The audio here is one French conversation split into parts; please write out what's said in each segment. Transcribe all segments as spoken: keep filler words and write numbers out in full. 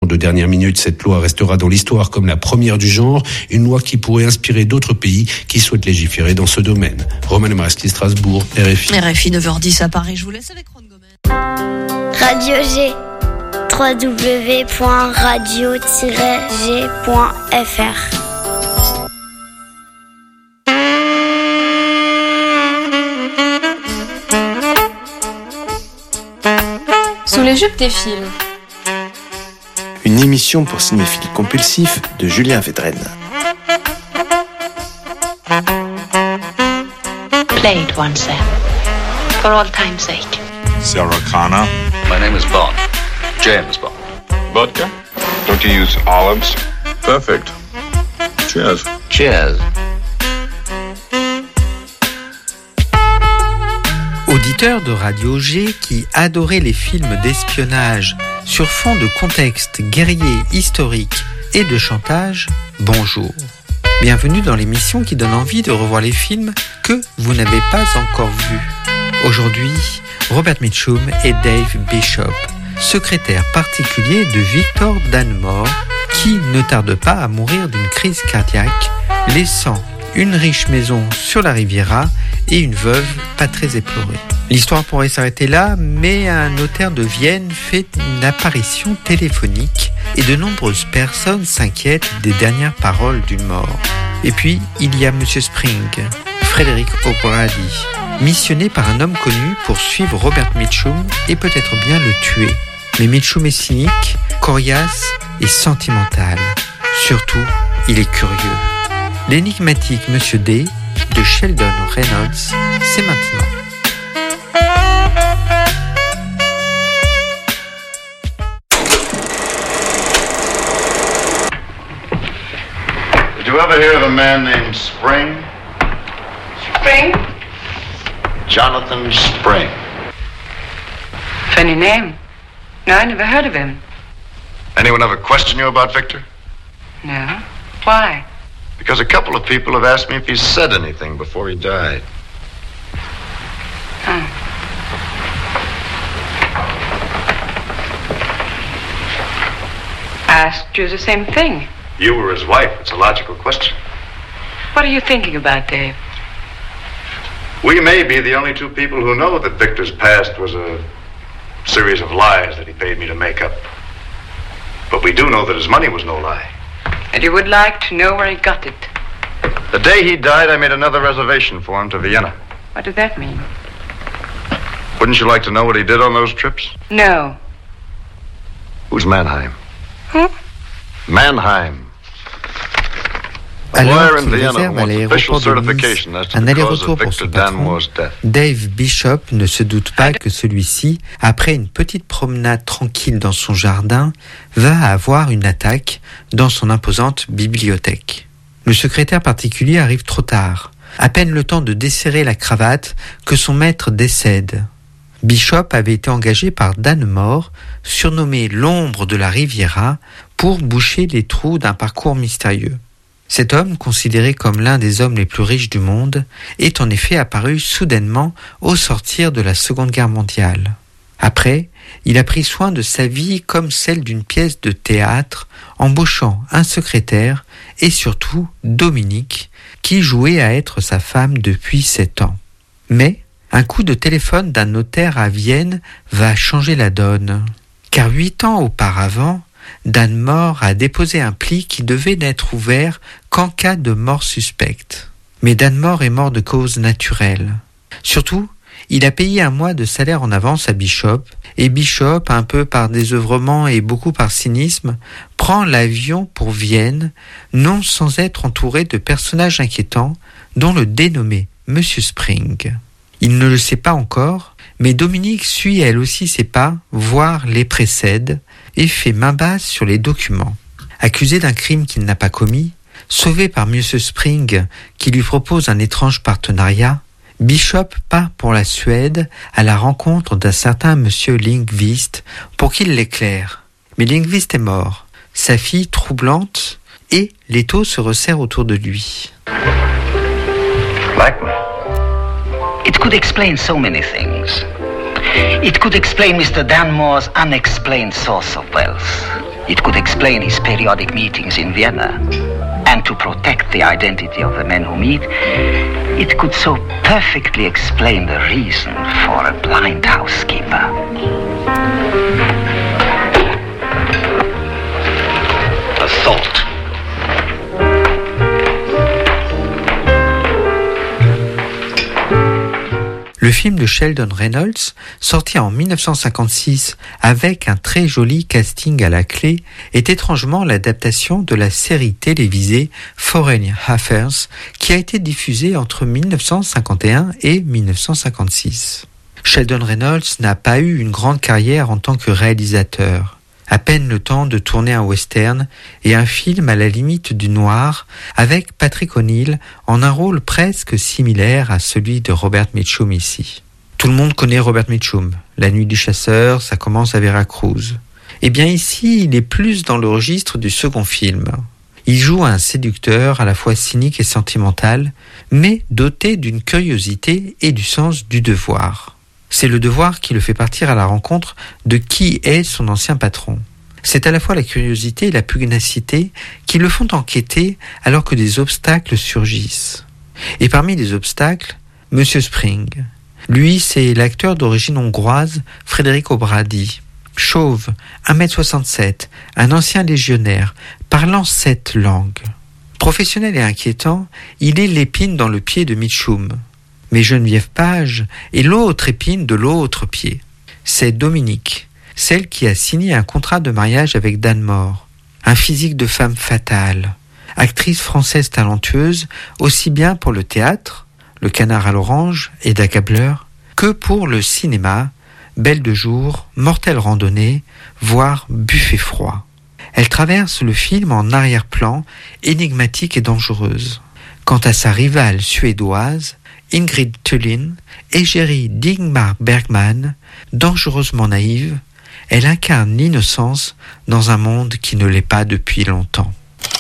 de dernière minute, cette loi restera dans l'histoire comme la première du genre, une loi qui pourrait inspirer d'autres pays qui souhaitent légiférer dans ce domaine. Roman Marski, Strasbourg, R F I. R F I, neuf heures dix à Paris, je vous laisse avec Ron Gomez. Radio G, w w w point radio tiret g point f r. Sous les jupes des films. Une émission pour cinéphiles compulsifs de Julien Védrenne. Play it once then, for all time's sake. Sarah Connor. My name is Bond. James Bond. Vodka? Don't you use olives? Perfect. Cheers. Cheers. Auditeur de Radio G qui adorait les films d'espionnage sur fond de contexte guerrier, historique et de chantage, bonjour. Bienvenue dans l'émission qui donne envie de revoir les films que vous n'avez pas encore vus. Aujourd'hui, Robert Mitchum et Dave Bishop, secrétaire particulier de Victor Danmore, qui ne tarde pas à mourir d'une crise cardiaque, laissant une riche maison sur la Riviera et une veuve pas très éplorée. L'histoire pourrait s'arrêter là, mais un notaire de Vienne fait une apparition téléphonique et de nombreuses personnes s'inquiètent des dernières paroles du mort. Et puis, il y a Monsieur Spring, Frederick O'Brady, missionné par un homme connu pour suivre Robert Mitchum et peut-être bien le tuer. Mais Mitchum est cynique, coriace et sentimental. Surtout, il est curieux. L'énigmatique Monsieur D de Sheldon Reynolds, c'est maintenant. Did you ever hear of a man named Spring? Spring? Jonathan Spring. Funny name. No, I never heard of him. Anyone ever question you about Victor? No. Why? Because a couple of people have asked me if he said anything before he died. Oh. I asked you the same thing. You were his wife. It's a logical question. What are you thinking about, Dave? We may be the only two people who know that Victor's past was a series of lies that he paid me to make up. But we do know that his money was no lie. And you would like to know where he got it? The day he died, I made another reservation for him to Vienna. What does that mean? Wouldn't you like to know what he did on those trips? No. Who's Mannheim? Who? Mannheim. Alors qu'il réserve à l'aéroport de Nice un aller-retour pour son patron, Dave Bishop ne se doute pas que celui-ci, après une petite promenade tranquille dans son jardin, va avoir une attaque dans son imposante bibliothèque. Le secrétaire particulier arrive trop tard, à peine le temps de desserrer la cravate que son maître décède. Bishop avait été engagé par Danmore, surnommé l'ombre de la Riviera, pour boucher les trous d'un parcours mystérieux. Cet homme, considéré comme l'un des hommes les plus riches du monde, est en effet apparu soudainement au sortir de la Seconde Guerre mondiale. Après, il a pris soin de sa vie comme celle d'une pièce de théâtre, embauchant un secrétaire et surtout Dominique, qui jouait à être sa femme depuis sept ans. Mais un coup de téléphone d'un notaire à Vienne va changer la donne. Car huit ans auparavant, Danmore a déposé un pli qui devait n'être ouvert qu'en cas de mort suspecte. Mais Danmore est mort de cause naturelle. Surtout, il a payé un mois de salaire en avance à Bishop, et Bishop, un peu par désœuvrement et beaucoup par cynisme, prend l'avion pour Vienne, non sans être entouré de personnages inquiétants, dont le dénommé Monsieur Spring. Il ne le sait pas encore, mais Dominique suit elle aussi ses pas, voire les précède, et fait main basse sur les documents. Accusé d'un crime qu'il n'a pas commis, sauvé par Monsieur Spring, qui lui propose un étrange partenariat, Bishop part pour la Suède à la rencontre d'un certain Monsieur Lindqvist pour qu'il l'éclaire. Mais Lindqvist est mort, sa fille troublante, et l'étau se resserre autour de lui. Blackmail. It could explain so many things. It could explain Mister Danmore's unexplained source of wealth. It could explain explain his periodic meetings in Vienna, and to protect the identity of the men who meet, it could so perfectly explain the reason for a blind housekeeper. Assault. Le film de Sheldon Reynolds, sorti en dix-neuf cent cinquante-six avec un très joli casting à la clé, est étrangement l'adaptation de la série télévisée Foreign Affairs qui a été diffusée entre dix-neuf cent cinquante et un et dix-neuf cent cinquante-six. Sheldon Reynolds n'a pas eu une grande carrière en tant que réalisateur. À peine le temps de tourner un western et un film à la limite du noir avec Patrick O'Neill en un rôle presque similaire à celui de Robert Mitchum ici. Tout le monde connaît Robert Mitchum. La Nuit du chasseur, ça commence à Veracruz. Eh bien ici, il est plus dans le registre du second film. Il joue un séducteur à la fois cynique et sentimental, mais doté d'une curiosité et du sens du devoir. C'est le devoir qui le fait partir à la rencontre de qui est son ancien patron. C'est à la fois la curiosité et la pugnacité qui le font enquêter alors que des obstacles surgissent. Et parmi les obstacles, Monsieur Spring. Lui, c'est l'acteur d'origine hongroise Frédéric O'Brady. Chauve, un mètre soixante-sept, un ancien légionnaire, parlant sept langues. Professionnel et inquiétant, il est l'épine dans le pied de Mitchum. Mais Geneviève Page est l'autre épine de l'autre pied. C'est Dominique, celle qui a signé un contrat de mariage avec Dan Moore, un physique de femme fatale, actrice française talentueuse aussi bien pour le théâtre, Le Canard à l'Orange et D'accableur, que pour le cinéma, Belle de jour, Mortelle randonnée, voire Buffet froid. Elle traverse le film en arrière-plan, énigmatique et dangereuse. Quant à sa rivale suédoise, Ingrid Thulin, égérie d'Ingmar Bergman, dangereusement naïve, elle incarne l'innocence dans un monde qui ne l'est pas depuis longtemps.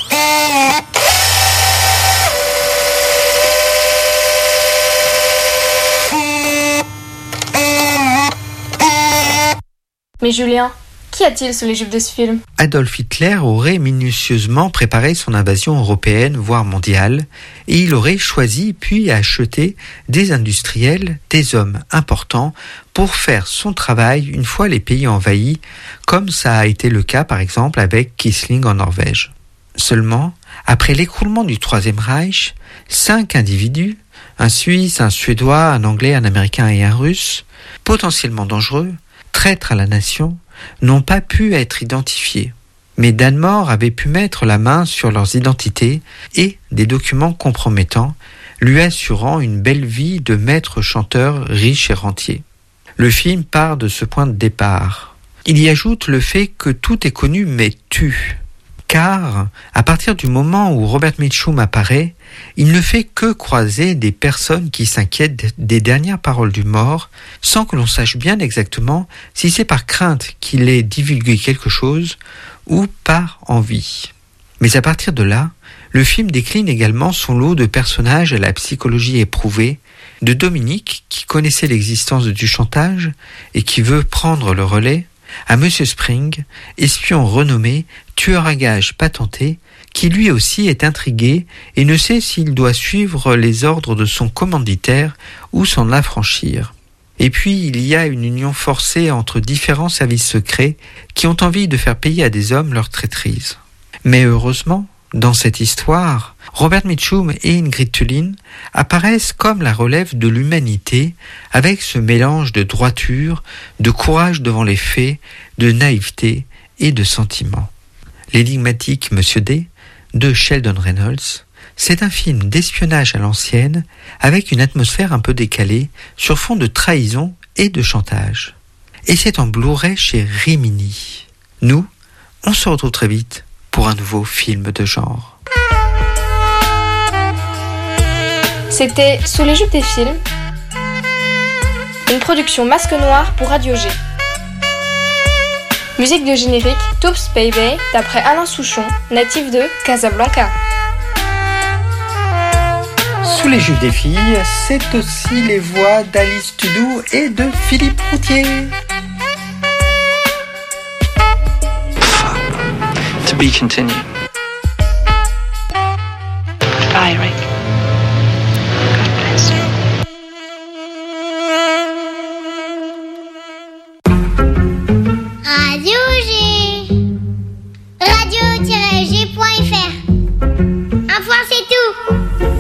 Mais Julien, qu'y a-t-il sous les jupes de ce film ? Adolf Hitler aurait minutieusement préparé son invasion européenne, voire mondiale, et il aurait choisi puis acheté des industriels, des hommes importants, pour faire son travail une fois les pays envahis, comme ça a été le cas par exemple avec Quisling en Norvège. Seulement, après l'écroulement du Troisième Reich, cinq individus, un Suisse, un Suédois, un Anglais, un Américain et un Russe, potentiellement dangereux, traîtres à la nation, n'ont pas pu être identifiés. Mais Dan Moore avait pu mettre la main sur leurs identités et des documents compromettants, lui assurant une belle vie de maître chanteur riche et rentier. Le film part de ce point de départ. Il y ajoute le fait que tout est connu mais tue. Car, à partir du moment où Robert Mitchum apparaît, il ne fait que croiser des personnes qui s'inquiètent des dernières paroles du mort, sans que l'on sache bien exactement si c'est par crainte qu'il ait divulgué quelque chose ou par envie. Mais à partir de là, le film décline également son lot de personnages à la psychologie éprouvée, de Dominique, qui connaissait l'existence du chantage et qui veut prendre le relais, à Monsieur Spring, espion renommé, tueur à gages patenté, qui lui aussi est intrigué et ne sait s'il doit suivre les ordres de son commanditaire ou s'en affranchir. Et puis il y a une union forcée entre différents services secrets qui ont envie de faire payer à des hommes leur traîtrise. Mais heureusement, dans cette histoire, Robert Mitchum et Ingrid Thulin apparaissent comme la relève de l'humanité avec ce mélange de droiture, de courage devant les faits, de naïveté et de sentiment. L'énigmatique Monsieur D de Sheldon Reynolds, c'est un film d'espionnage à l'ancienne avec une atmosphère un peu décalée sur fond de trahison et de chantage. Et c'est en Blu-ray chez Rimini. Nous, on se retrouve très vite pour un nouveau film de genre. C'était Sous les jupes des films, une production Masque Noir pour Radio G. Musique de générique Toops Baby d'après Alain Souchon, natif de Casablanca. Sous les jupes des filles, c'est aussi les voix d'Alice Tudou et de Philippe Routier. Tu be continued. Bye, Rick. God bless you. Radio G. radio tiret g point f r. Un point, c'est tout.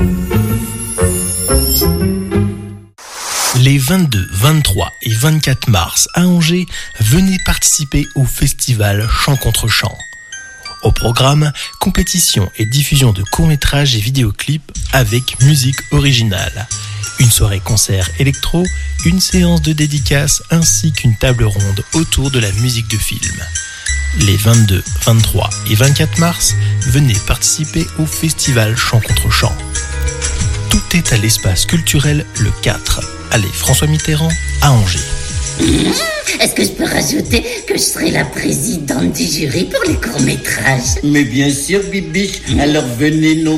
Les vingt-deux, vingt-trois et vingt-quatre mars à Angers, venez participer au festival Chant contre Chant. Au programme, compétition et diffusion de courts-métrages et vidéoclips avec musique originale. Une soirée concert électro, une séance de dédicaces ainsi qu'une table ronde autour de la musique de film. Les vingt-deux, vingt-trois et vingt-quatre mars, venez participer au festival Chant contre Chant. Tout est à l'espace culturel Le quatre, allée François Mitterrand à Angers. Mmh, est-ce que je peux rajouter que je serai la présidente du jury pour les courts-métrages? Mais bien sûr, Bibiche, alors venez nous